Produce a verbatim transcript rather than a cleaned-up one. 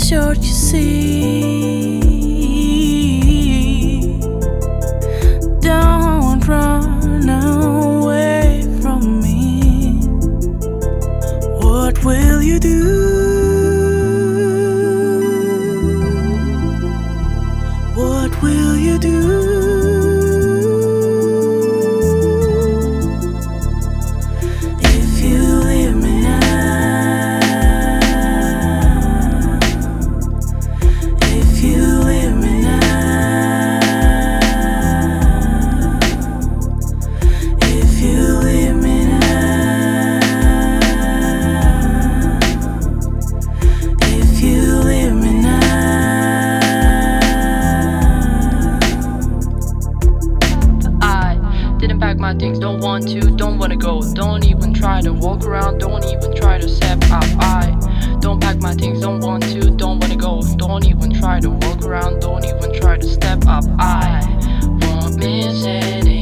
short, you see. Don't run away from me. What will you do? What will you do? If you leave me now, if you leave me now, if you leave me now, if you leave me now. Didn't pack my things, don't want to, don't wanna go. Don't even try to walk around, don't even try to step up. I don't pack my things, don't want to, don't wanna go. Don't even try to walk around, don't even try to step up. I won't miss it.